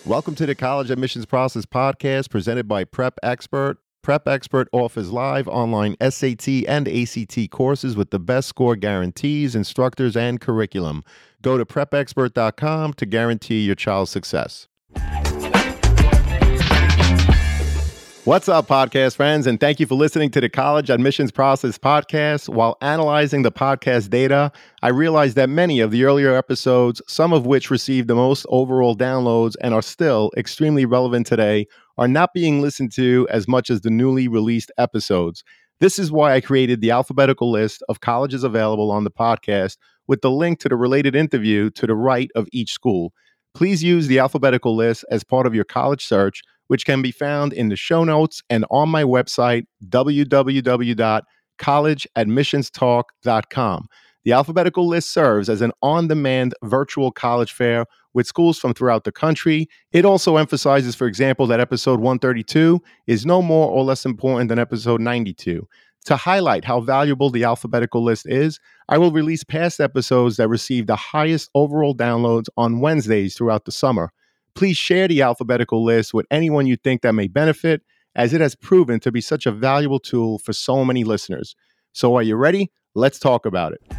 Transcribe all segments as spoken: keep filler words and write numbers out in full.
Welcome to the College Admissions Process Podcast presented by Prep Expert. Prep Expert offers live online S A T and A C T courses with the best score guarantees, instructors, and curriculum. Go to prep expert dot com to guarantee your child's success. What's up, podcast friends, and thank you for listening to the College Admissions Process Podcast. While analyzing the podcast data, I realized that many of the earlier episodes, some of which received the most overall downloads and are still extremely relevant today, are not being listened to as much as the newly released episodes. This is why I created the alphabetical list of colleges available on the podcast with the link to the related interview to the right of each school. Please use the alphabetical list as part of your college search, which can be found in the show notes and on my website, w w w dot college admissions talk dot com. The alphabetical list serves as an on-demand virtual college fair with schools from throughout the country. It also emphasizes, for example, that episode one thirty-two is no more or less important than episode ninety-two. To highlight how valuable the alphabetical list is, I will release past episodes that receive the highest overall downloads on Wednesdays throughout the summer. Please share the alphabetical list with anyone you think that may benefit, as it has proven to be such a valuable tool for so many listeners. So are you ready? Let's talk about it.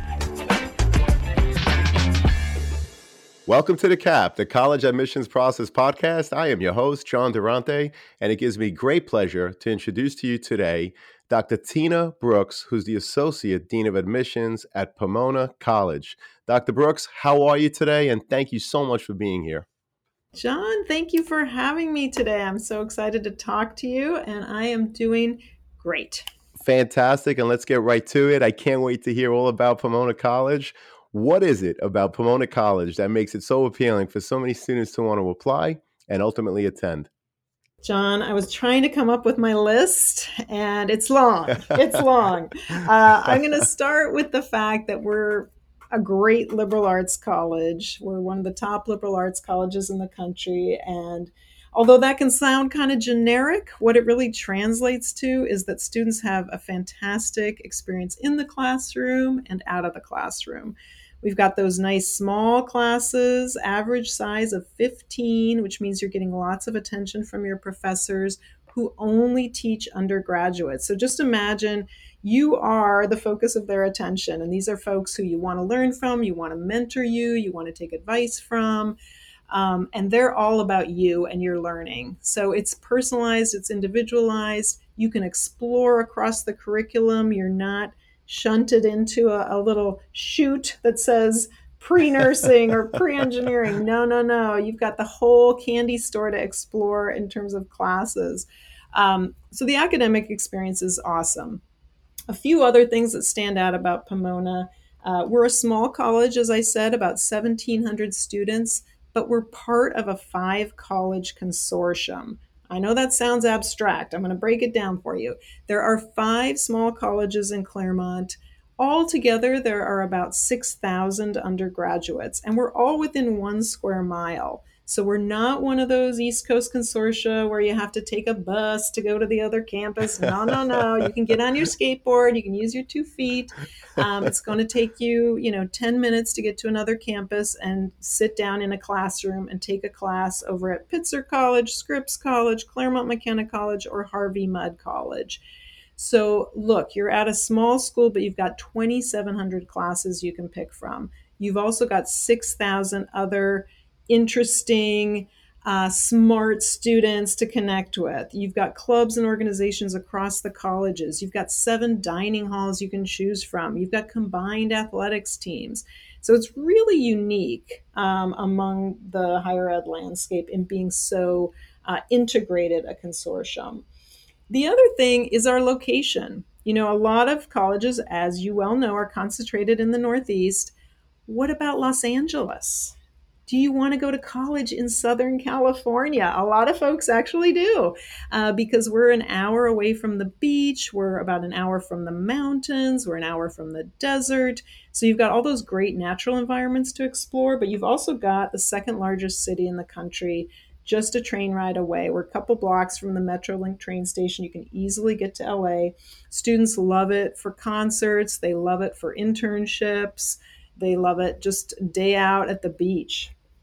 Welcome to the C A P, the College Admissions Process Podcast. I am your host, John Durante, and it gives me great pleasure to introduce to you today Doctor Tina Brooks, who's the Associate Dean of Admissions at Pomona College. Doctor Brooks, how are you today? And thank you so much for being here. John, thank you for having me today. I'm so excited to talk to you, and I am doing great. Fantastic, and let's get right to it. I can't wait to hear all about Pomona College. What is it about Pomona College that makes it so appealing for so many students to want to apply and ultimately attend? John, I was trying to come up with my list, and it's long. It's long. Uh, I'm going to start with the fact that we're a great liberal arts college. We're one of the top liberal arts colleges in the country. And although that can sound kind of generic, what it really translates to is that students have a fantastic experience in the classroom and out of the classroom. We've got those nice small classes, average size of fifteen, which means you're getting lots of attention from your professors who only teach undergraduates. So just imagine you are the focus of their attention. And these are folks who you want to learn from, you want to mentor you, you want to take advice from. Um, and they're all about you and your learning. So it's personalized, it's individualized. You can explore across the curriculum. You're not shunted into a, a little chute that says pre-nursing or pre-engineering. No, no, no. You've got the whole candy store to explore in terms of classes. Um, so the academic experience is awesome. A few other things that stand out about Pomona. Uh, we're a small college, as I said, about seventeen hundred students, but we're part of a five college consortium. I know that sounds abstract. I'm going to break it down for you. There are five small colleges in Claremont. Altogether, there are about six thousand undergraduates, and we're all within one square mile. So we're not one of those East Coast consortia where you have to take a bus to go to the other campus. No, no, no. You can get on your skateboard. You can use your two feet. Um, it's going to take you, you know, ten minutes to get to another campus and sit down in a classroom and take a class over at Pitzer College, Scripps College, Claremont McKenna College, or Harvey Mudd College. So look, you're at a small school, but you've got twenty-seven hundred classes you can pick from. You've also got six thousand other interesting, uh, smart students to connect with. You've got clubs and organizations across the colleges. You've got seven dining halls you can choose from. You've got combined athletics teams. So it's really unique um, among the higher ed landscape in being so uh, integrated a consortium. The other thing is our location. You know, a lot of colleges, as you well know, are concentrated in the Northeast. What about Los Angeles? Do you want to go to college in Southern California? A lot of folks actually do, uh, because we're an hour away from the beach. We're about an hour from the mountains. We're an hour from the desert. So you've got all those great natural environments to explore, but you've also got the second largest city in the country, just a train ride away. We're a couple blocks from the Metrolink train station. You can easily get to L A. Students love it for concerts. They love it for internships. They love it just day out at the beach.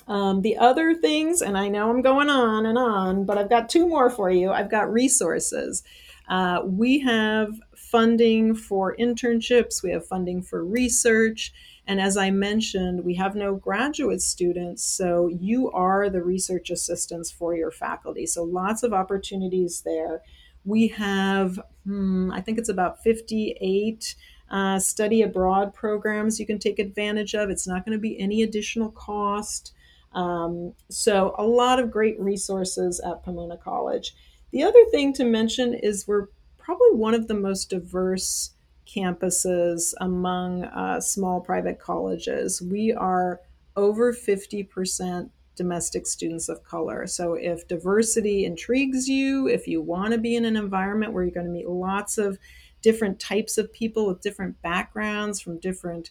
Um, the other things, and I know I'm going on and on, but I've got two more for you. I've got resources. Uh, we have funding for internships, we have funding for research. And as I mentioned, we have no graduate students, so you are the research assistants for your faculty. So lots of opportunities there. We have, hmm, I think it's about fifty-eight uh, study abroad programs you can take advantage of. It's not going to be any additional cost. Um, so, a lot of great resources at Pomona College. The other thing to mention is we're probably one of the most diverse campuses among uh, small private colleges. We are over fifty percent domestic students of color. So, if diversity intrigues you, if you want to be in an environment where you're going to meet lots of different types of people with different backgrounds from different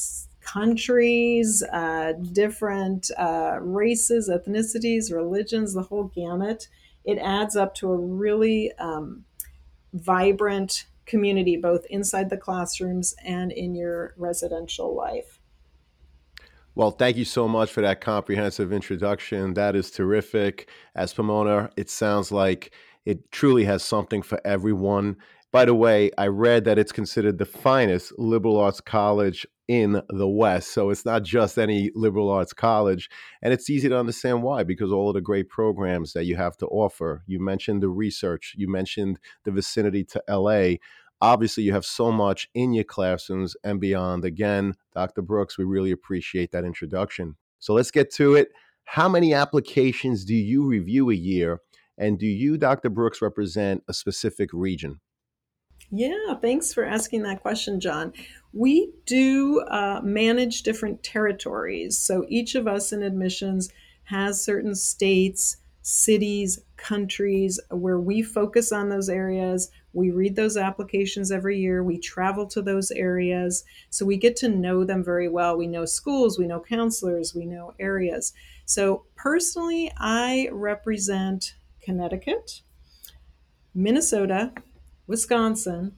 countries, uh, different uh, races, ethnicities, religions, the whole gamut, it adds up to a really um, vibrant community, both inside the classrooms and in your residential life. Well, thank you so much for that comprehensive introduction. That is terrific. As Pomona, it sounds like it truly has something for everyone. By the way, I read that it's considered the finest liberal arts college in the West. So it's not just any liberal arts college. And it's easy to understand why, because all of the great programs that you have to offer. You mentioned the research, you mentioned the vicinity to L A. Obviously, you have so much in your classrooms and beyond. Again, Doctor Brooks, we really appreciate that introduction. So let's get to it. How many applications do you review a year? And do you, Doctor Brooks, represent a specific region? Yeah, thanks for asking that question, John. We do uh, manage different territories. So each of us in admissions has certain states, cities, countries where we focus on those areas. We read those applications every year. We travel to those areas. So we get to know them very well. We know schools, we know counselors, we know areas. So personally, I represent Connecticut, Minnesota, Wisconsin,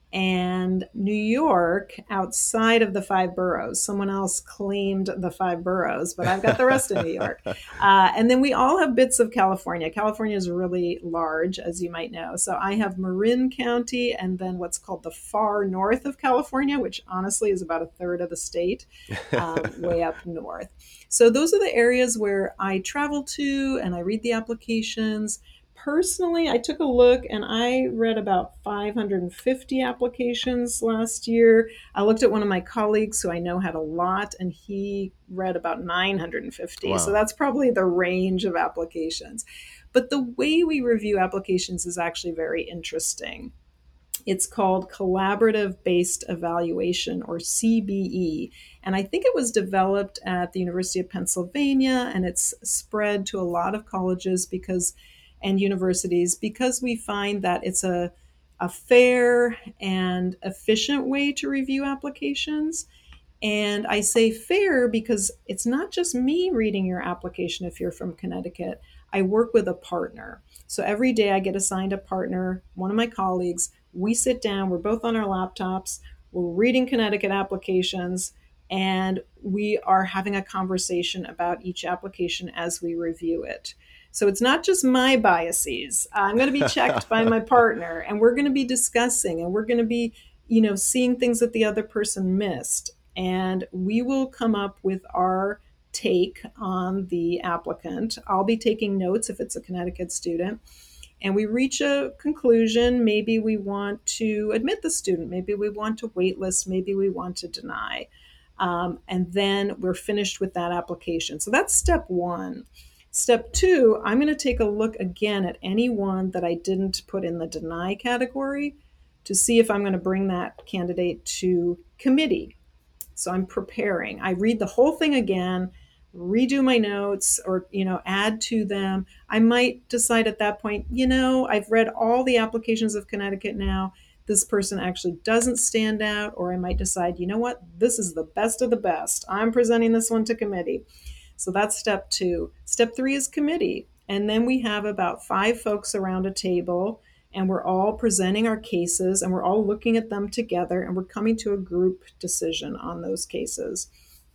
and New York outside of the five boroughs. Someone else claimed the five boroughs, but I've got the rest of New York. Uh, and then we all have bits of California. California is really large, as you might know. So I have Marin County and then what's called the far north of California, which honestly is about a third of the state, um, way up north. So those are the areas where I travel to and I read the applications. Personally, I took a look and I read about five hundred fifty applications last year. I looked at one of my colleagues who I know had a lot, and he read about nine hundred fifty. So Wow. that's probably the range of applications. But the way we review applications is actually very interesting. It's called Collaborative Based Evaluation, or C B E. And I think it was developed at the University of Pennsylvania, and it's spread to a lot of colleges because and universities because we find that it's a, a fair and efficient way to review applications. And I say fair because it's not just me reading your application if you're from Connecticut. I work with a partner. So every day I get assigned a partner, one of my colleagues. We sit down, we're both on our laptops, we're reading Connecticut applications, and we are having a conversation about each application as we review it. So it's not just my biases. I'm going to be checked by my partner, and we're going to be discussing, and we're going to be, you know, seeing things that the other person missed, and we will come up with our take on the applicant. I'll be taking notes if it's a Connecticut student. And we reach a conclusion. Maybe we want to admit the student. Maybe we want to waitlist. Maybe we want to deny. Um, and then we're finished with that application. So that's step one. Step two, I'm going to take a look again at any one that I didn't put in the deny category to see if I'm going to bring that candidate to committee. So I'm preparing. I read the whole thing again, redo my notes, or, you know, add to them. I might decide at that point, you know, I've read all the applications of Connecticut now. This person actually doesn't stand out. Or I might decide, you know what, this is the best of the best. I'm presenting this one to committee. So that's step two. Step three is committee. And then we have about five folks around a table, and we're all presenting our cases, and we're all looking at them together, and we're coming to a group decision on those cases.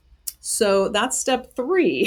So that's step three.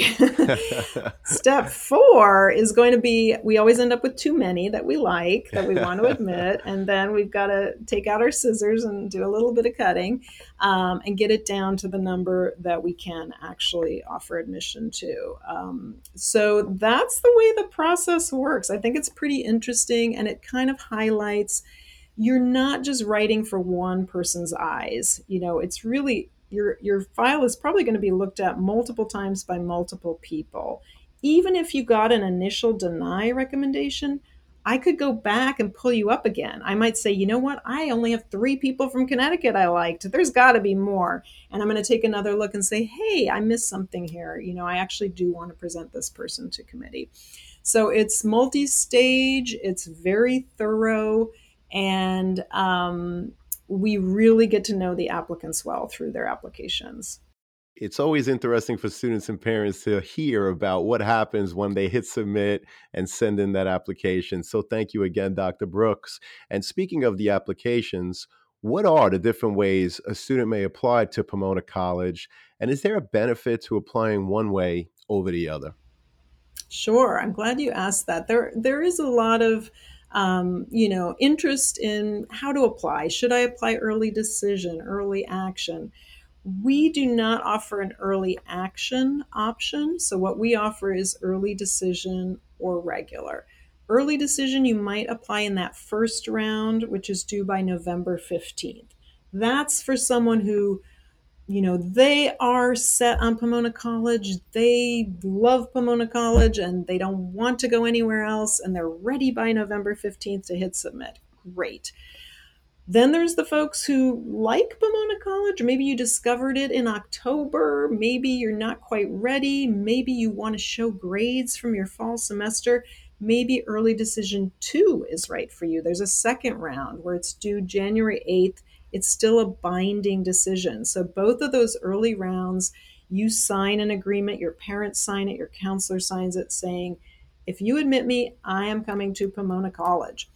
Step four is going to be, we always end up with too many that we like, that we want to admit, and then we've got to take out our scissors and do a little bit of cutting, um, and get it down to the number that we can actually offer admission to. Um, so that's the way the process works. I think it's pretty interesting, and it kind of highlights you're not just writing for one person's eyes. You know, it's really your your file is probably going to be looked at multiple times by multiple people. Even if you got an initial deny recommendation, I could go back and pull you up again. I might say, you know what? I only have three people from Connecticut I liked. There's got to be more. And I'm going to take another look and say, hey, I missed something here. You know, I actually do want to present this person to committee. So it's multi stage, it's very thorough, and um, we really get to know the applicants well through their applications. It's always interesting for students and parents to hear about what happens when they hit submit and send in that application. So thank you again, Doctor Brooks. And speaking of the applications, what are the different ways a student may apply to Pomona College? And is there a benefit to applying one way over the other? Sure, I'm glad you asked that. There, there is a lot of, um, you know, interest in how to apply. Should I apply early decision, early action? We do not offer an early action option. So what we offer is early decision or regular. Early decision, you might apply in that first round, which is due by November fifteenth. That's for someone who, you know, they are set on Pomona College. They love Pomona College and they don't want to go anywhere else. And they're ready by November fifteenth to hit submit. Great. Then there's the folks who like Pomona College. Maybe you discovered it in October. Maybe you're not quite ready. Maybe you want to show grades from your fall semester. Maybe early decision two is right for you. There's a second round where it's due January eighth. It's still a binding decision. So both of those early rounds, you sign an agreement, your parents sign it, your counselor signs it saying, if you admit me, I am coming to Pomona College.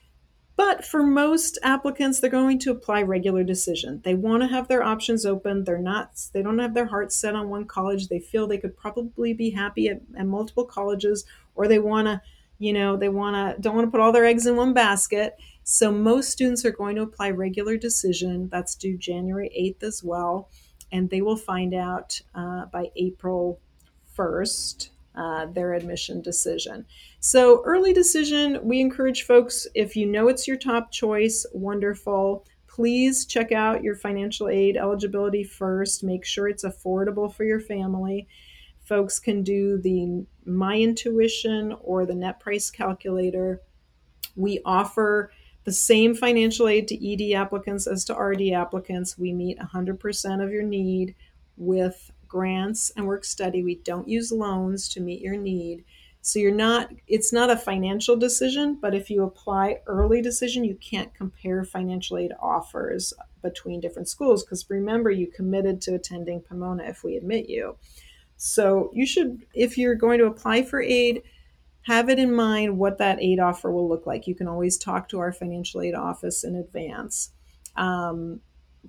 But for most applicants, they're going to apply regular decision. They want to have their options open. They're not, they don't have their hearts set on one college. They feel they could probably be happy at, at multiple colleges, or they want to, you know, they want to, don't want to put all their eggs in one basket. So most students are going to apply regular decision. That's due January eighth as well. And they will find out uh, by April first uh, their admission decision. So, early decision, we encourage folks, if you know it's your top choice, wonderful. Please check out your financial aid eligibility first. Make sure it's affordable for your family. Folks can do the My Intuition or the net price calculator. We offer the same financial aid to E D applicants as to R D applicants. We meet one hundred percent of your need with grants and work study. We don't use loans to meet your need. So you're not, it's not a financial decision, but if you apply early decision, you can't compare financial aid offers between different schools because remember, you committed to attending Pomona if we admit you. So you should, if you're going to apply for aid, have it in mind what that aid offer will look like. You can always talk to our financial aid office in advance. Um,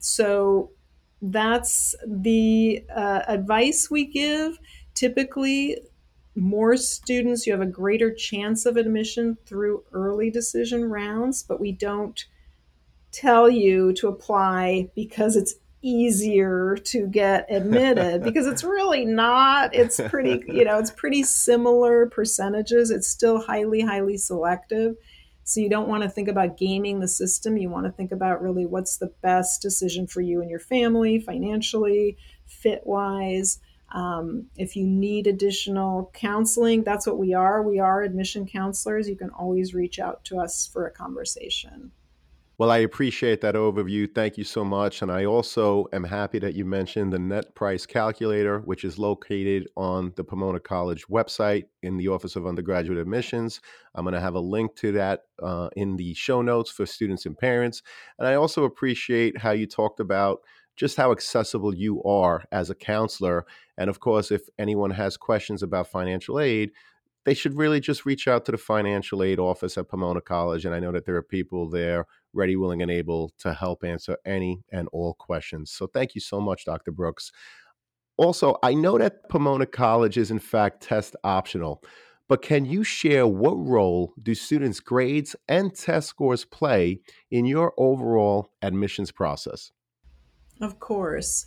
so that's the uh, advice we give. Typically, more students, you have a greater chance of admission through early decision rounds, but we don't tell you to apply because it's easier to get admitted because it's really not. It's pretty, you know, it's pretty similar percentages. It's still highly, highly selective. So you don't want to think about gaming the system. You want to think about really what's the best decision for you and your family, financially, fit wise. Um, if you need additional counseling, that's what we are. We are admission counselors. You can always reach out to us for a conversation. Well, I appreciate that overview. Thank you so much. And I also am happy that you mentioned the net price calculator, which is located on the Pomona College website in the Office of Undergraduate Admissions. I'm going to have a link to that uh, in the show notes for students and parents. And I also appreciate how you talked about just how accessible you are as a counselor. And of course, if anyone has questions about financial aid, they should really just reach out to the financial aid office at Pomona College. And I know that there are people there ready, willing, and able to help answer any and all questions. So thank you so much, Doctor Brooks. Also, I know that Pomona College is in fact test optional, but can you share what role do students' grades and test scores play in your overall admissions process? Of course.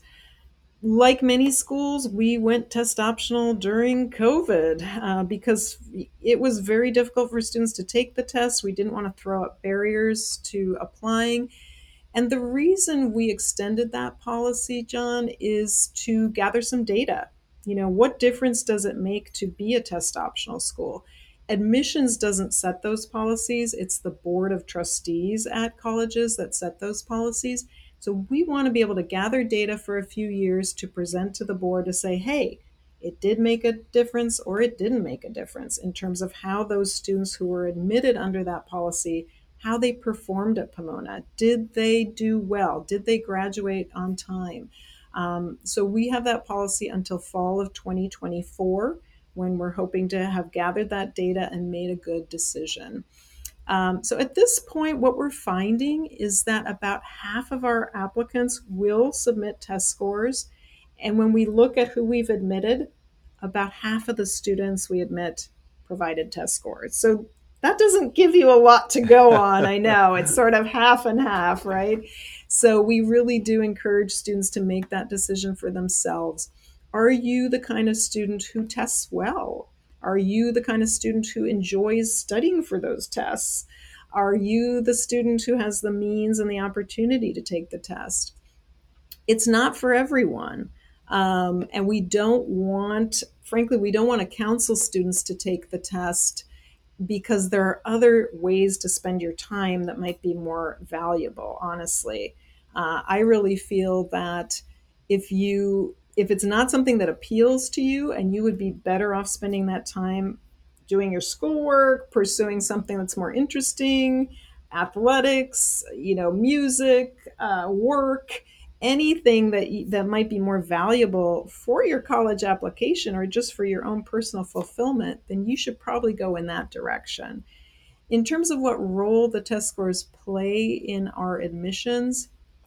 Like many schools, we went test optional during COVID uh, because it was very difficult for students to take the test. We didn't want to throw up barriers to applying. And the reason we extended that policy, John, is to gather some data. You know, what difference does it make to be a test optional school? Admissions doesn't set those policies, it's the board of trustees at colleges that set those policies. So we want to be able to gather data for a few years to present to the board to say, hey, it did make a difference or it didn't make a difference in terms of how those students who were admitted under that policy, how they performed at Pomona. Did they do well? Did they graduate on time? Um, so we have that policy until fall of twenty twenty-four, when we're hoping to have gathered that data and made a good decision. Um, so at this point, what we're finding is that about half of our applicants will submit test scores. And when we look at who we've admitted, about half of the students we admit provided test scores. So that doesn't give you a lot to go on. I know it's sort of half and half, right? So we really do encourage students to make that decision for themselves. Are you the kind of student who tests well? Are you the kind of student who enjoys studying for those tests? Are you the student who has the means and the opportunity to take the test? It's not for everyone. Um, and we don't want, frankly, we don't want to counsel students to take the test because there are other ways to spend your time that might be more valuable, honestly. Uh, I really feel that if you if it's not something that appeals to you and you would be better off spending that time doing your schoolwork, pursuing something that's more interesting, athletics, you know, music, uh, work, anything that that might be more valuable for your college application or just for your own personal fulfillment, then you should probably go in that direction. In terms of what role the test scores play in our admissions,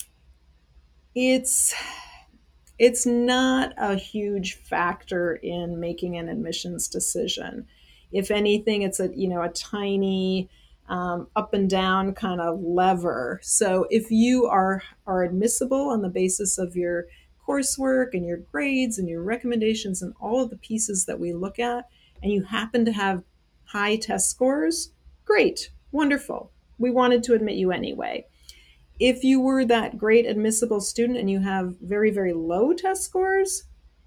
it's it's not a huge factor in making an admissions decision. If anything, it's a you know a tiny um, up and down kind of lever. So if you are are admissible on the basis of your coursework and your grades and your recommendations and all of the pieces that we look at, and you happen to have high test scores, great, wonderful. We wanted to admit you anyway. If you were that great admissible student and you have very, very low test scores,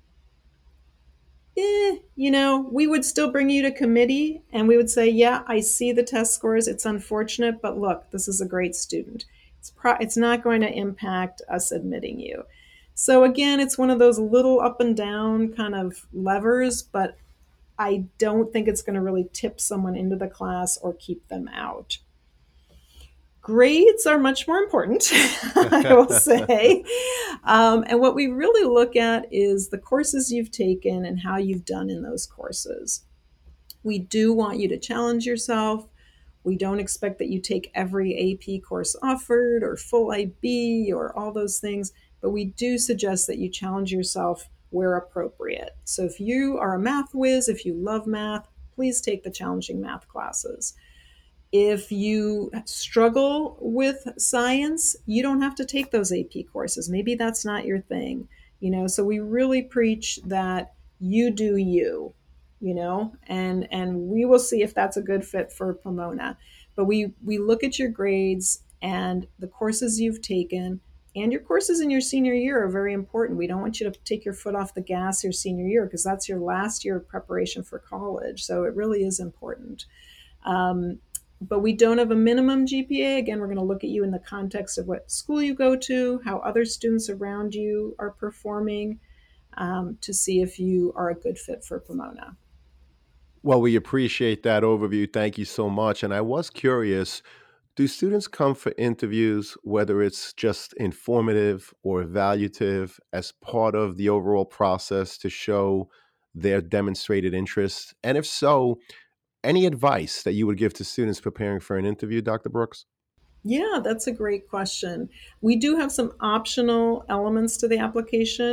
eh, you know, we would still bring you to committee and we would say, yeah, I see the test scores. It's unfortunate, but look, this is a great student. It's, pro- it's not going to impact us admitting you. So again, it's one of those little up and down kind of levers, but I don't think it's going to really tip someone into the class or keep them out. Grades are much more important, I will say. Um, and what we really look at is the courses you've taken and how you've done in those courses. We do want you to challenge yourself. We don't expect that you take every A P course offered or full I B or all those things, but we do suggest that you challenge yourself where appropriate. So if you are a math whiz, if you love math, please take the challenging math classes. If you struggle with science, you don't have to take those A P courses. Maybe that's not your thing, you know. So we really preach that you do you, you know, and and we will see if that's a good fit for Pomona. But we we look at your grades and the courses you've taken, and your courses in your senior year are very important. We don't want you to take your foot off the gas your senior year because that's your last year of preparation for college. So it really is important. Um, but we don't have a minimum G P A. Again, we're going to look at you in the context of what school you go to, how other students around you are performing, um, to see if you are a good fit for Pomona. Well, we appreciate that overview. Thank you so much. And I was curious, do students come for interviews, whether it's just informative or evaluative, as part of the overall process to show their demonstrated interest? And if so, any advice that you would give to students preparing for an interview, Doctor Brooks? Yeah, that's a great question. We do have some optional elements to the application.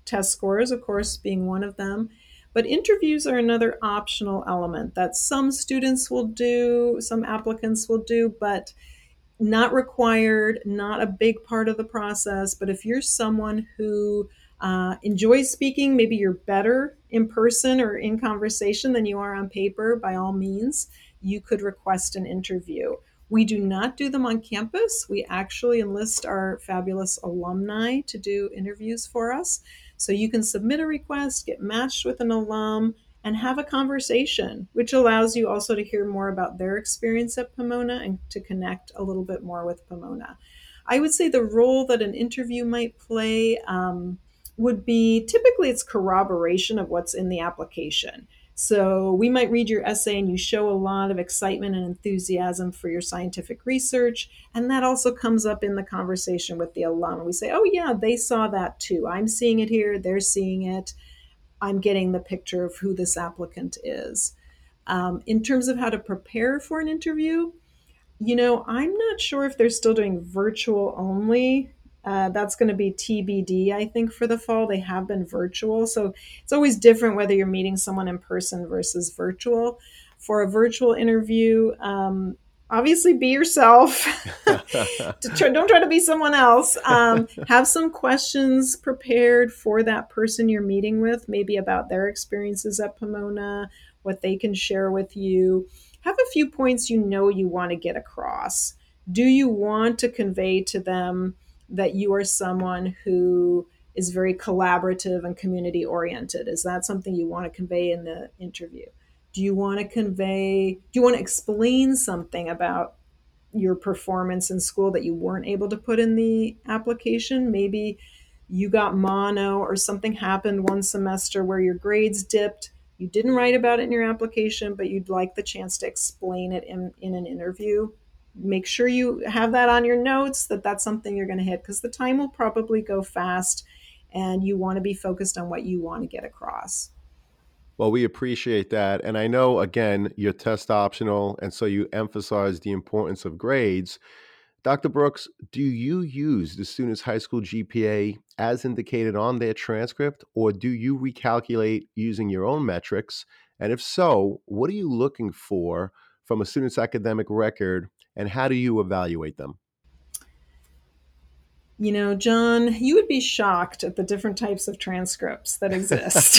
test scores, of course, being one of them. But interviews are another optional element that some students will do, some applicants will do, but not required, not a big part of the process. But if you're someone who uh, enjoys speaking, maybe you're better in person or in conversation than you are on paper, by all means, you could request an interview. We do not do them on campus. We actually enlist our fabulous alumni to do interviews for us. So you can submit a request, get matched with an alum, and have a conversation, which allows you also to hear more about their experience at Pomona and to connect a little bit more with Pomona. I would say the role that an interview might play um, would be typically it's corroboration of what's in the application. So we might read your essay and you show a lot of excitement and enthusiasm for your scientific research. And that also comes up in the conversation with the alum. We say, oh, yeah, they saw that too. I'm seeing it here. They're seeing it. I'm getting the picture of who this applicant is. Um, in terms of how to prepare for an interview, you know, I'm not sure if they're still doing virtual only. Uh, that's going to be T B D, I think, for the fall. They have been virtual. So it's always different whether you're meeting someone in person versus virtual. For a virtual interview, um, obviously be yourself. try, don't try to be someone else. Um, have some questions prepared for that person you're meeting with, maybe about their experiences at Pomona, what they can share with you. Have a few points you know you want to get across. Do you want to convey to them that you are someone who is very collaborative and community oriented? Is that something you want to convey in the interview? Do you want to convey, do you want to explain something about your performance in school that you weren't able to put in the application? Maybe you got mono or something happened one semester where your grades dipped. You didn't write about it in your application, but you'd like the chance to explain it in, in an interview. Make sure you have that on your notes, that that's something you're going to hit, because the time will probably go fast and you want to be focused on what you want to get across. Well, we appreciate that. And I know, again, you're test optional, and so you emphasize the importance of grades. Doctor Brooks, do you use the student's high school G P A as indicated on their transcript, or do you recalculate using your own metrics? And if so, what are you looking for from a student's academic record, and how do you evaluate them? You know, John, you would be shocked at the different types of transcripts that exist.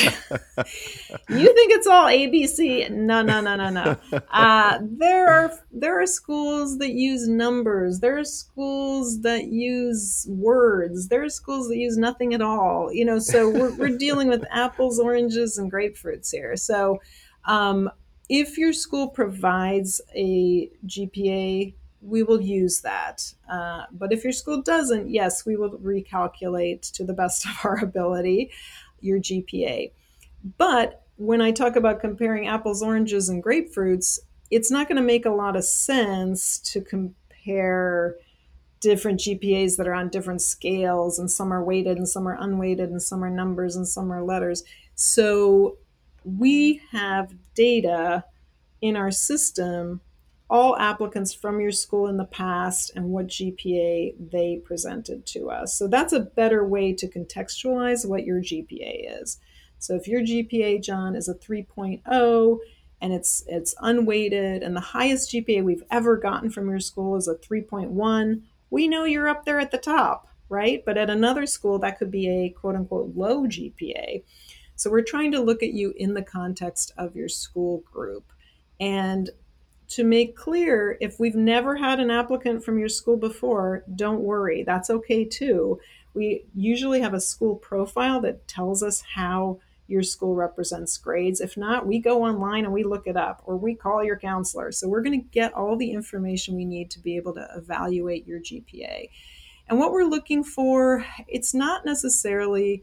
You think it's all A B C? No, no, no, no, no. Uh, there are there are schools that use numbers. There are schools that use words. There are schools that use nothing at all. You know, so we're we're dealing with apples, oranges, and grapefruits here. So, um, if your school provides a G P A, we will use that. Uh, but if your school doesn't, yes, we will recalculate to the best of our ability your G P A. But when I talk about comparing apples, oranges, and grapefruits, it's not going to make a lot of sense to compare different G P As that are on different scales, and some are weighted and some are unweighted and some are numbers and some are letters. So we have data in our system, all applicants from your school in the past and what G P A they presented to us. So that's a better way to contextualize what your G P A is. So if your G P A, John, is a three point oh and it's it's unweighted, and the highest G P A we've ever gotten from your school is a three point one, we know you're up there at the top, right? But at another school, that could be a quote unquote low G P A. So we're trying to look at you in the context of your school group. And to make clear, if we've never had an applicant from your school before, don't worry, that's okay too. We usually have a school profile that tells us how your school represents grades. If not, we go online and we look it up, or we call your counselor. So we're going to get all the information we need to be able to evaluate your G P A. And what we're looking for, it's not necessarily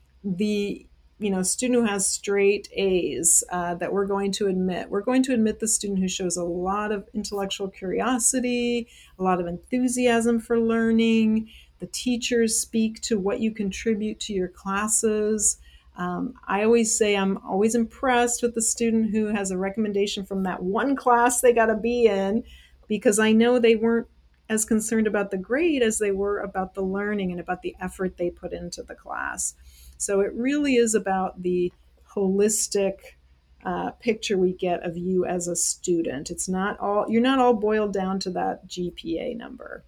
the you know student who has straight A's uh, that we're going to admit. We're going to admit the student who shows a lot of intellectual curiosity, a lot of enthusiasm for learning. The teachers speak to what you contribute to your classes. Um, I always say I'm always impressed with the student who has a recommendation from that one class they got a B in, because I know they weren't as concerned about the grade as they were about the learning and about the effort they put into the class. So it really is about the holistic uh, picture we get of you as a student. It's not all, you're not all boiled down to that G P A number.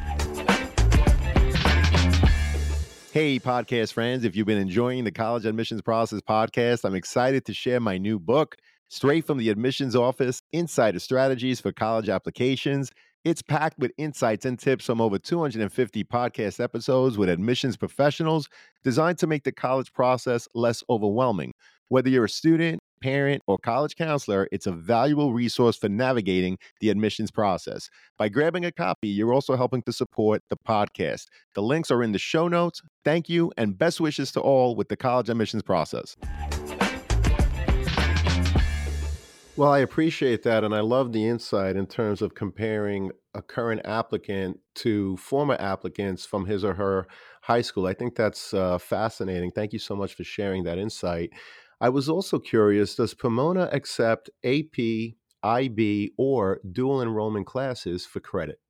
Hey, podcast friends, if you've been enjoying the College Admissions Process podcast, I'm excited to share my new book, Straight from the Admissions Office, Insider Strategies for College Applications. It's packed with insights and tips from over two hundred fifty podcast episodes with admissions professionals designed to make the college process less overwhelming. Whether you're a student, parent, or college counselor, it's a valuable resource for navigating the admissions process. By grabbing a copy, you're also helping to support the podcast. The links are in the show notes. Thank you, and best wishes to all with the college admissions process. Well, I appreciate that, and I love the insight in terms of comparing a current applicant to former applicants from his or her high school. I think that's uh, fascinating. Thank you so much for sharing that insight. I was also curious, does Pomona accept A P, I B, or dual enrollment classes for credit?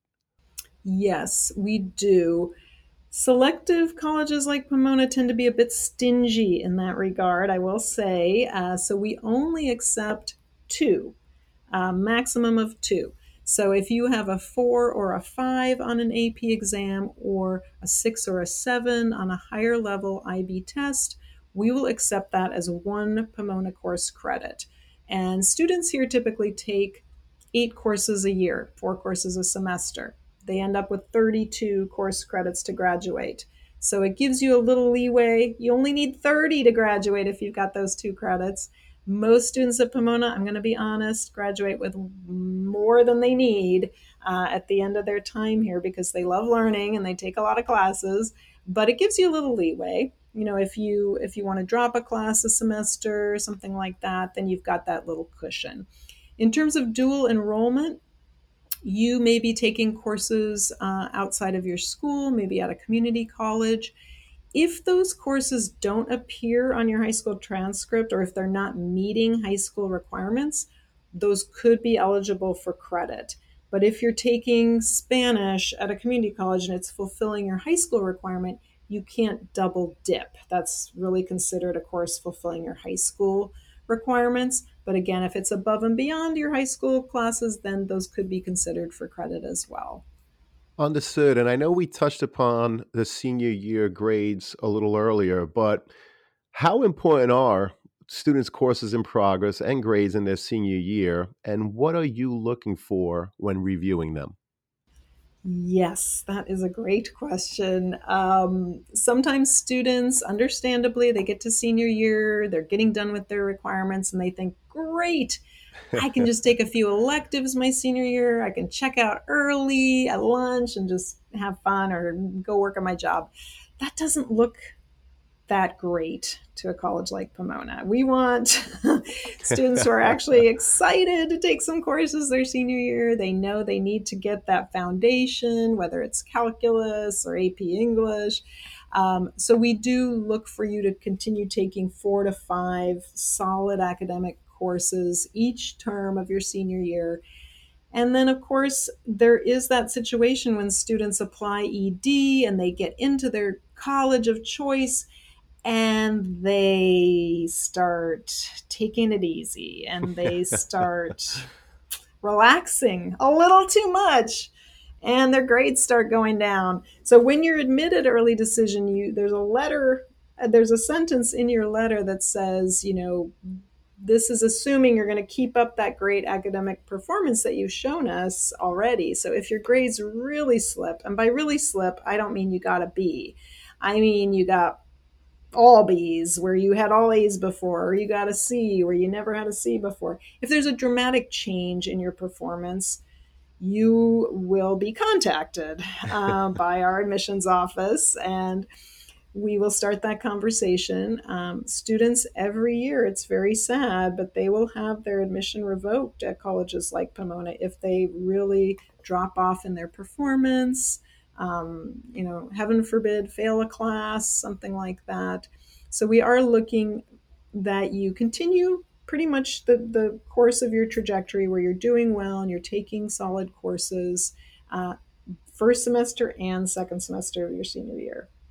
Yes, we do. Selective colleges like Pomona tend to be a bit stingy in that regard, I will say. Uh, so we only accept two, a maximum of two. So if you have a four or a five on an A P exam or a six or a seven on a higher level I B test, we will accept that as one Pomona course credit. And students here typically take eight courses a year, four courses a semester. They end up with thirty-two course credits to graduate. So it gives you a little leeway. You only need thirty to graduate if you've got those two credits. Most students at Pomona, I'm going to be honest, graduate with more than they need uh, at the end of their time here because they love learning and they take a lot of classes. But it gives you a little leeway. You know, if you if you want to drop a class a semester, something like that, then you've got that little cushion. In terms of dual enrollment, you may be taking courses uh, outside of your school, maybe at a community college. If those courses don't appear on your high school transcript or if they're not meeting high school requirements, those could be eligible for credit. But if you're taking Spanish at a community college and it's fulfilling your high school requirement, you can't double dip. That's really considered a course fulfilling your high school requirements. But again, if it's above and beyond your high school classes, then those could be considered for credit as well. Understood. And I know we touched upon the senior year grades a little earlier, but how important are students' courses in progress and grades in their senior year? And what are you looking for when reviewing them? Yes, that is a great question. Um, sometimes students, understandably, they get to senior year, they're getting done with their requirements, and they think, great, I can just take a few electives my senior year. I can check out early at lunch and just have fun or go work on my job. That doesn't look that great to a college like Pomona. We want students who are actually excited to take some courses their senior year. They know they need to get that foundation, whether it's calculus or A P English. Um, so we do look for you to continue taking four to five solid academic courses each term of your senior year. And then, of course, there is that situation when students apply E D and they get into their college of choice and they start taking it easy and they start relaxing a little too much and their grades start going down. So when you're admitted early decision, you there's a letter, there's a sentence in your letter that says, you know, this is assuming you're going to keep up that great academic performance that you've shown us already. So if your grades really slip, and by really slip, I don't mean you got a B. I mean you got all B's where you had all A's before, or you got a C where you never had a C before. If there's a dramatic change in your performance, you will be contacted uh, by our admissions office and we will start that conversation. Um, students every year, it's very sad, but they will have their admission revoked at colleges like Pomona if they really drop off in their performance, um, you know, heaven forbid, fail a class, something like that. So we are looking that you continue pretty much the, the course of your trajectory where you're doing well and you're taking solid courses uh, first semester and second semester of your senior year.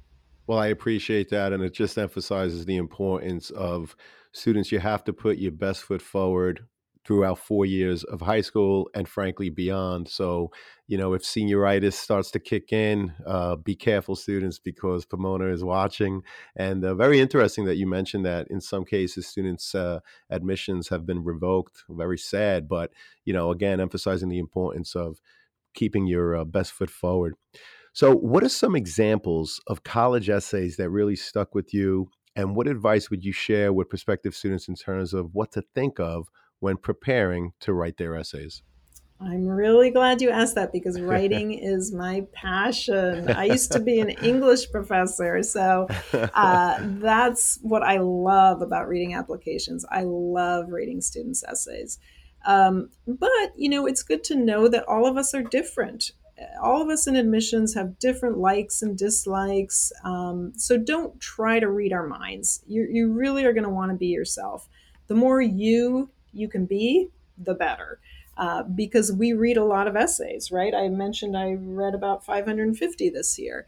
Well, I appreciate that. And it just emphasizes the importance of students. You have to put your best foot forward throughout four years of high school and frankly beyond. So, you know, if senioritis starts to kick in, uh, be careful, students, because Pomona is watching. And uh, very interesting that you mentioned that in some cases, students' uh, admissions have been revoked. Very sad. But, you know, again, emphasizing the importance of keeping your uh, best foot forward. So, what are some examples of college essays that really stuck with you? And what advice would you share with prospective students in terms of what to think of when preparing to write their essays? I'm really glad you asked that because writing is my passion. I used to be an English professor, so uh, that's what I love about reading applications. I love reading students' essays. Um, but, you know, it's good to know that all of us are different. All of us in admissions have different likes and dislikes. Um, so don't try to read our minds. You, you really are going to want to be yourself. The more you you can be, the better, uh, because we read a lot of essays, right? I mentioned I read about five hundred fifty this year.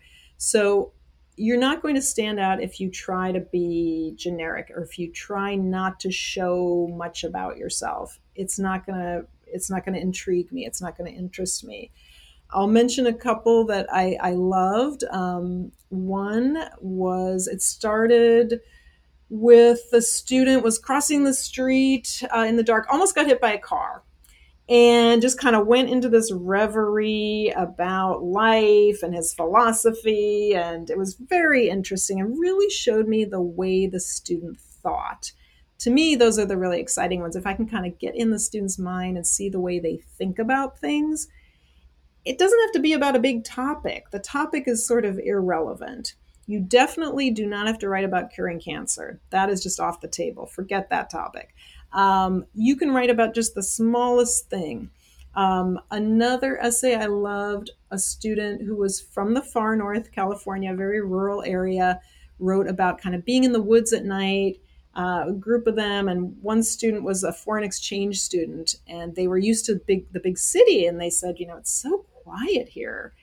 So you're not going to stand out if you try to be generic or if you try not to show much about yourself. It's not going to it's not going to intrigue me. It's not going to interest me. I'll mention a couple that I, I loved. Um, one was it started with the student was crossing the street uh, in the dark, almost got hit by a car, and just kind of went into this reverie about life and his philosophy. And it was very interesting and really showed me the way the student thought. To me, those are the really exciting ones. If I can kind of get in the student's mind and see the way they think about things, it doesn't have to be about a big topic. The topic is sort of irrelevant. You definitely do not have to write about curing cancer. That is just off the table. Forget that topic. Um, you can write about just the smallest thing. Um, another essay I loved, a student who was from the far north, California, a very rural area, wrote about kind of being in the woods at night, uh, a group of them, and one student was a foreign exchange student, and they were used to big the big city, and they said, you know, it's so quiet here.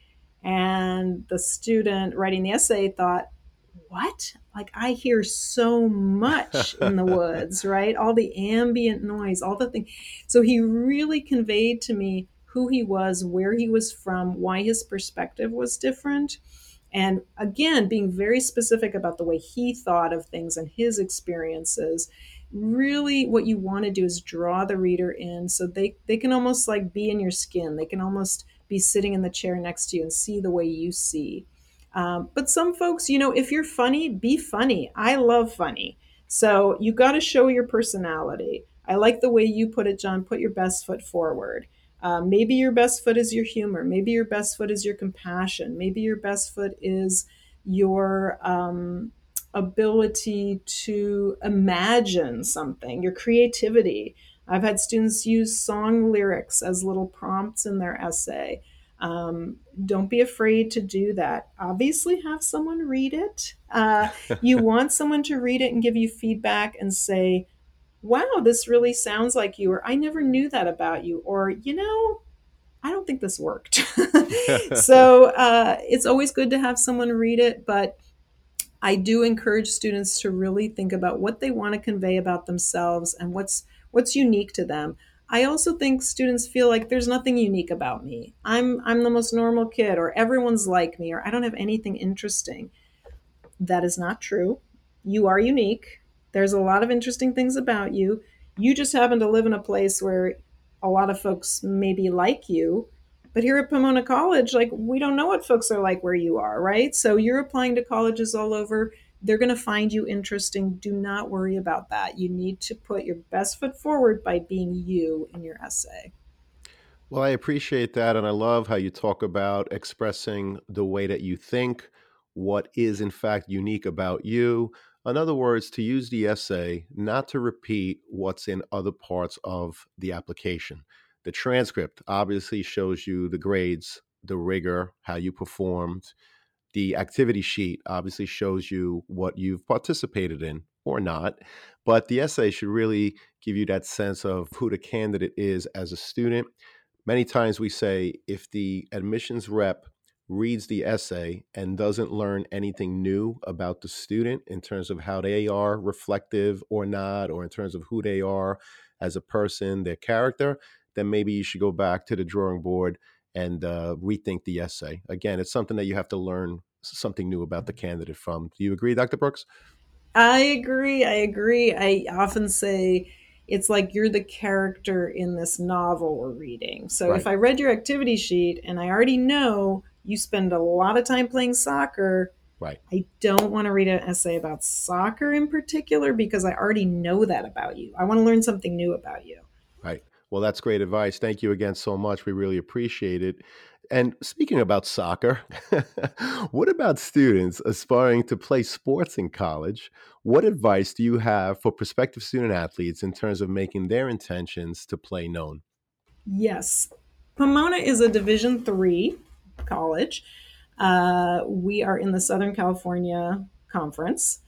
And the student writing the essay thought, what? Like, I hear so much in the woods, right? All the ambient noise, all the things. So he really conveyed to me who he was, where he was from, why his perspective was different. And again, being very specific about the way he thought of things and his experiences. Really, what you want to do is draw the reader in so they, they can almost like be in your skin. They can almost be sitting in the chair next to you and see the way you see. Um, but some folks, you know, if you're funny, be funny. I love funny. So you got to show your personality. I like the way you put it, John. Put your best foot forward. Uh, maybe your best foot is your humor. Maybe your best foot is your compassion. Maybe your best foot is your um, ability to imagine something, your creativity. I've had students use song lyrics as little prompts in their essay. Um, don't be afraid to do that. Obviously, have someone read it. Uh, you want someone to read it and give you feedback and say, wow, this really sounds like you, or I never knew that about you, or, you know, I don't think this worked. So uh, it's always good to have someone read it, but I do encourage students to really think about what they want to convey about themselves and what's what's unique to them. I also think students feel like there's nothing unique about me. I'm I'm the most normal kid, or everyone's like me, or I don't have anything interesting. That is not true. You are unique. There's a lot of interesting things about you. You just happen to live in a place where a lot of folks maybe like you. But here at Pomona College, like, we don't know what folks are like where you are, right? So you're applying to colleges all over. They're going to find you interesting. Do not worry about that. You need to put your best foot forward by being you in your essay. Well, I appreciate that. And I love how you talk about expressing the way that you think, what is in fact unique about you. In other words, to use the essay, not to repeat what's in other parts of the application. The transcript obviously shows you the grades, the rigor, how you performed. The activity sheet obviously shows you what you've participated in or not. But the essay should really give you that sense of who the candidate is as a student. Many times we say if the admissions rep reads the essay and doesn't learn anything new about the student in terms of how they are reflective or not, or in terms of who they are as a person, their character, then maybe you should go back to the drawing board and uh, rethink the essay. Again, it's something that you have to learn something new about the candidate from. Do you agree, doctor Brooks? I agree. I agree. I often say it's like you're the character in this novel we're reading. So if Right, I read your activity sheet and I already know you spend a lot of time playing soccer, right, I don't want to read an essay about soccer in particular because I already know that about you. I want to learn something new about you. right. Well, that's great advice. Thank you again so much. We really appreciate it. And speaking about soccer, what about students aspiring to play sports in college? What advice do you have for prospective student athletes in terms of making their intentions to play known? Yes. Pomona is a Division three college. Uh, we are in the Southern California Conference.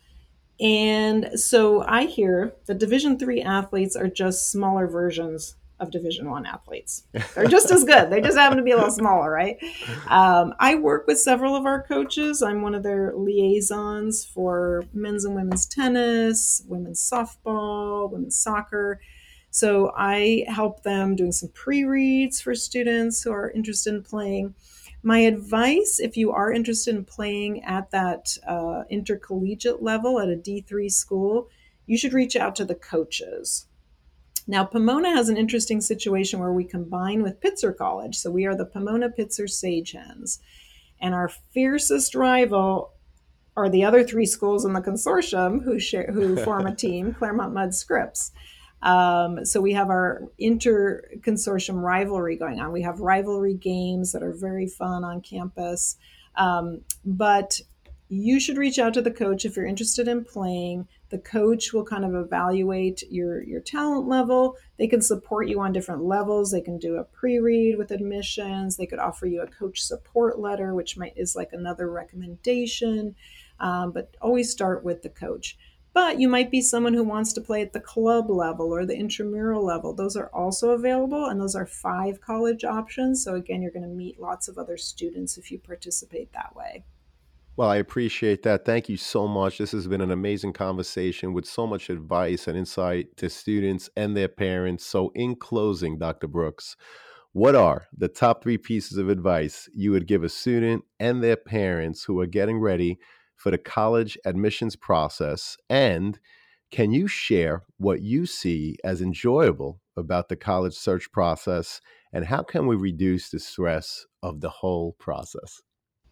And so I hear that Division three athletes are just smaller versions of Division one athletes. They're just as good. They just happen to be a little smaller, right? Um, I work with several of our coaches. I'm one of their liaisons for men's and women's tennis, women's softball, women's soccer. So I help them doing some pre-reads for students who are interested in playing. My advice, if you are interested in playing at that uh, intercollegiate level at a D three school, you should reach out to the coaches. Now, Pomona has an interesting situation where we combine with Pitzer College. So we are the Pomona Pitzer Sage Hens. And our fiercest rival are the other three schools in the consortium who share, who form a team, Claremont Mudd Scripps. Um, so we have our inter consortium rivalry going on. We have rivalry games that are very fun on campus. Um, but you should reach out to the coach if you're interested in playing. The coach will kind of evaluate your your talent level. They can support you on different levels. They can do a pre-read with admissions. They could offer you a coach support letter, which might is like another recommendation. Um, but always start with the coach. But you might be someone who wants to play at the club level or the intramural level. Those are also available, and those are five college options. So, again, you're going to meet lots of other students if you participate that way. Well, I appreciate that. Thank you so much. This has been an amazing conversation with so much advice and insight to students and their parents. So, in closing, doctor Brooks, what are the top three pieces of advice you would give a student and their parents who are getting ready for the college admissions process? And can you share what you see as enjoyable about the college search process? And how can we reduce the stress of the whole process?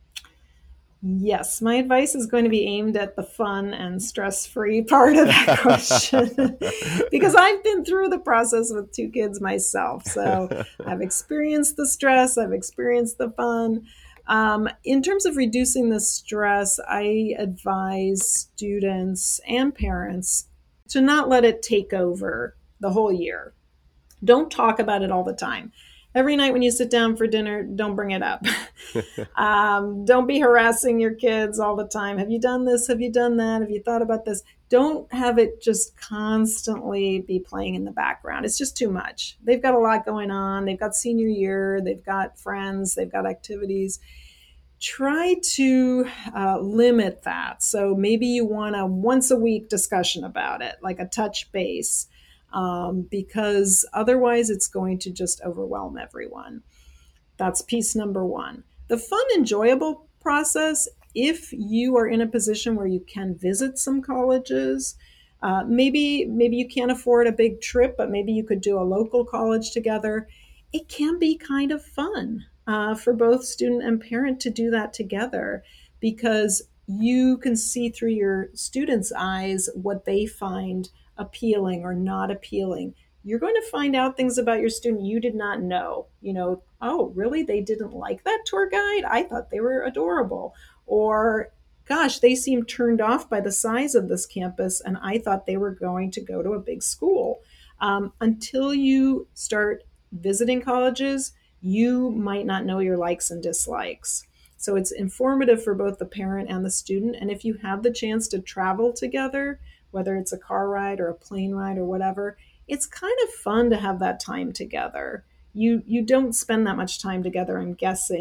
Yes, my advice is going to be aimed at the fun and stress free part of that question because I've been through the process with two kids myself. So I've experienced the stress, I've experienced the fun. Um, in terms of reducing the stress, I advise students and parents to not let it take over the whole year. Don't talk about it all the time. Every night when you sit down for dinner, don't bring it up. um, don't be harassing your kids all the time. Have you done this? Have you done that? Have you thought about this? Don't have it just constantly be playing in the background. It's just too much. They've got a lot going on. They've got senior year, they've got friends, they've got activities. Try to uh, limit that. So maybe you want a once a week discussion about it, like a touch base, um, because otherwise it's going to just overwhelm everyone. That's piece number one. The fun, enjoyable process, if you are in a position where you can visit some colleges, uh, maybe maybe you can't afford a big trip, but maybe you could do a local college together. It can be kind of fun uh, for both student and parent to do that together because you can see through your students' eyes what they find appealing or not appealing. You're going to find out things about your student you did not know. You know, oh, really? They didn't like that tour guide? I thought they were adorable. Or, gosh, they seemed turned off by the size of this campus, and I thought they were going to go to a big school. Um, until you start visiting colleges, you might not know your likes and dislikes. So it's informative for both the parent and the student. And if you have the chance to travel together, whether it's a car ride or a plane ride or whatever, it's kind of fun to have that time together. You you don't spend that much time together, I'm guessing,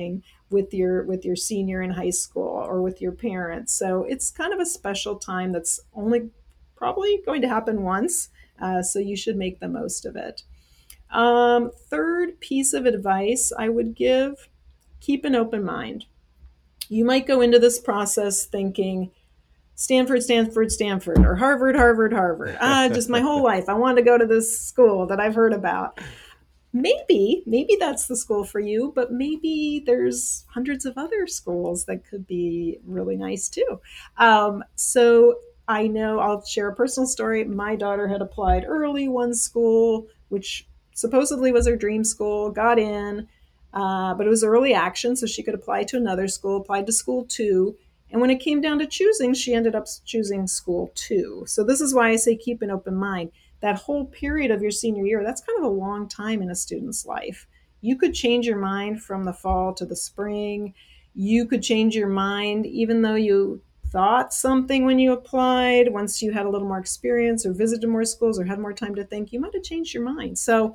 with your with your senior in high school or with your parents. So it's kind of a special time that's only probably going to happen once. Uh, so you should make the most of it. Um, third piece of advice I would give: keep an open mind. You might go into this process thinking, Stanford, Stanford, Stanford, or Harvard, Harvard, Harvard. Ah, just my whole life, I wanted to go to this school that I've heard about. Maybe, maybe that's the school for you, but maybe there's hundreds of other schools that could be really nice too. Um, so I know I'll share a personal story. My daughter had applied early one school, which supposedly was her dream school, got in, uh, but it was early action, so she could apply to another school, applied to school two. And when it came down to choosing, she ended up choosing school two. So this is why I say keep an open mind. That whole period of your senior year, that's kind of a long time in a student's life. You could change your mind from the fall to the spring. You could change your mind even though you thought something when you applied. Once you had a little more experience or visited more schools or had more time to think, you might have changed your mind. So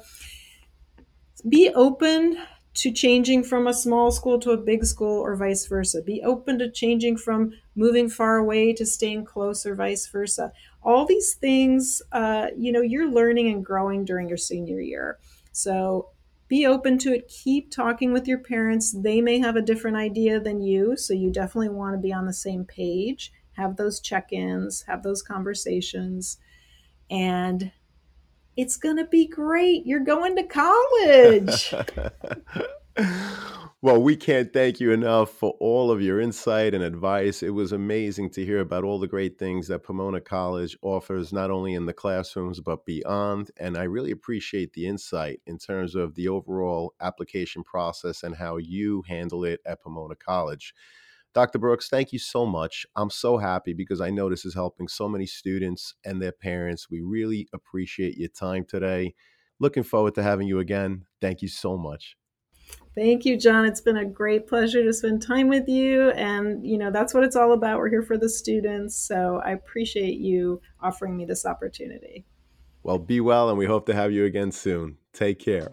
be open to changing from a small school to a big school or vice versa. Be open to changing from moving far away to staying close or vice versa. All these things, uh, you know, you're learning and growing during your senior year. So be open to it. Keep talking with your parents. They may have a different idea than you, so you definitely want to be on the same page. Have those check-ins, have those conversations, and it's going to be great. You're going to college. Well, we can't thank you enough for all of your insight and advice. It was amazing to hear about all the great things that Pomona College offers, not only in the classrooms, but beyond. And I really appreciate the insight in terms of the overall application process and how you handle it at Pomona College. Doctor Brooks, thank you so much. I'm so happy because I know this is helping so many students and their parents. We really appreciate your time today. Looking forward to having you again. Thank you so much. Thank you, John. It's been a great pleasure to spend time with you. And, you know, that's what it's all about. We're here for the students. So I appreciate you offering me this opportunity. Well, be well, and we hope to have you again soon. Take care.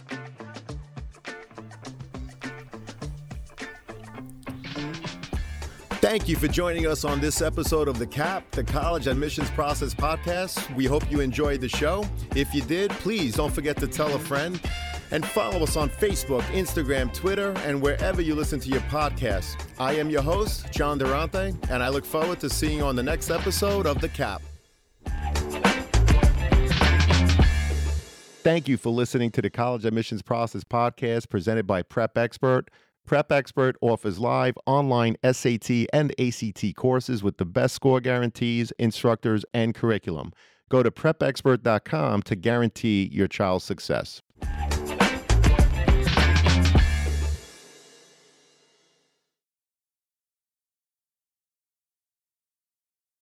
Thank you for joining us on this episode of the C A P, the College Admissions Process Podcast. We hope you enjoyed the show. If you did, please don't forget to tell a friend and follow us on Facebook, Instagram, Twitter, and wherever you listen to your podcasts. I am your host, John Durante, and I look forward to seeing you on the next episode of the C A P. Thank you for listening to the College Admissions Process Podcast presented by Prep Expert. Prep Expert offers live online S A T and A C T courses with the best score guarantees, instructors, and curriculum. Go to prep expert dot com to guarantee your child's success.